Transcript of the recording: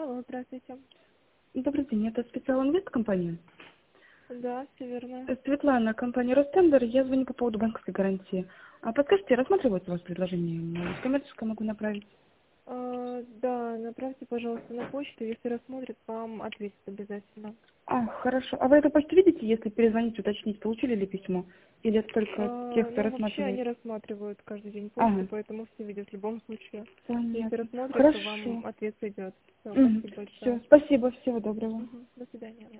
Алло, здравствуйте. Добрый день, это специал инвест компания? Да, все верно. Светлана, компания Ростендер, я звоню по поводу банковской гарантии. А подскажите, рассматривается у вас предложение? Может, коммерческое могу направить? Да, направьте, пожалуйста, на почту. Если рассмотрят, вам ответят обязательно. Хорошо. А вы эту почту видите, если перезвонить, уточнить, получили ли письмо? Или это только те, кто Ну, вообще рассматривает? они рассматривают каждый день почту, Ага, поэтому все видят в любом случае. Если понятно. рассмотрят, то вам Хорошо. ответ придет. Все, Угу. спасибо большое. Все, спасибо, всего доброго. До свидания.